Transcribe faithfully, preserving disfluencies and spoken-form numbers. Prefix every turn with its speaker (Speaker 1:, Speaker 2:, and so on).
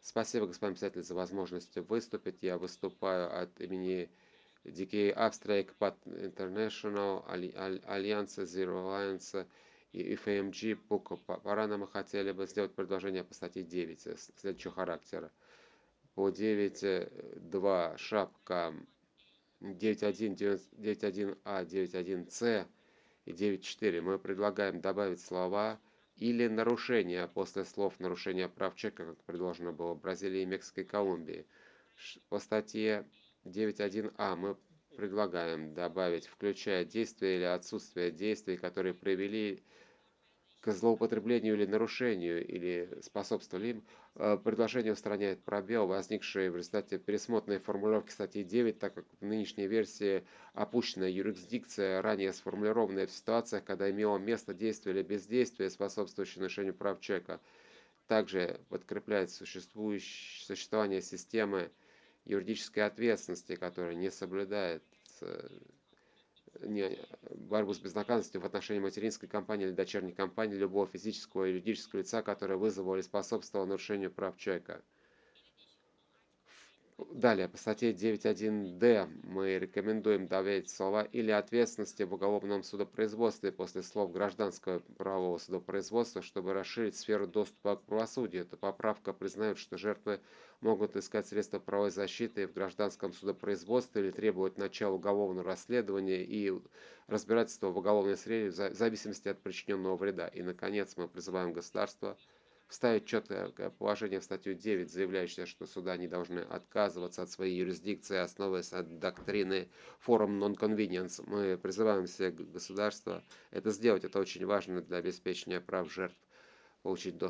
Speaker 1: Спасибо, господин председатель, за возможность выступить. Я выступаю от имени ди кей Abstract Path International, Али- Аль- Альянса Zero Alliance и эф эм джи Пуко. Пора нам хотели бы сделать предложение по статье девять э, с- следующего характера. По девять точка два шапка девять точка один, девять точка один а, девять точка один цэ и девять точка четыре мы предлагаем добавить слова или нарушения после слов нарушения прав человека, как предложено было в Бразилии и Мексикой и Колумбии. Ш- По статье девять точка один а мы предлагаем добавить, включая действия или отсутствие действий, которые привели к злоупотреблению или нарушению, или способствовали им, э, предложение устраняет пробел, возникший в результате пересмотренной формулировки статьи девять, так как в нынешней версии опущена юрисдикция, ранее сформулированная в ситуациях, когда имело место действие или бездействие, способствующее нарушению прав человека. Также подкрепляет существующее существование системы юридической ответственности, которая не соблюдает э, не, борьбу с безнаказанностью в отношении материнской компании или дочерней компании любого физического или юридического лица, которое вызвало или способствовало нарушению прав человека. Далее, по статье девять точка один дэ мы рекомендуем добавить слова или ответственности в уголовном судопроизводстве после слов гражданского правового судопроизводства, чтобы расширить сферу доступа к правосудию. Эта поправка признает, что жертвы могут искать средства правовой защиты в гражданском судопроизводстве или требовать начала уголовного расследования и разбирательства в уголовной сфере в зависимости от причиненного вреда. И, наконец, мы призываем государство вставить четкое положение в статью девять, заявляющее, что суда не должны отказываться от своей юрисдикции, основываясь на доктрины форум non-convenience. Мы призываем все государства это сделать. Это очень важно для обеспечения прав жертв получить доступ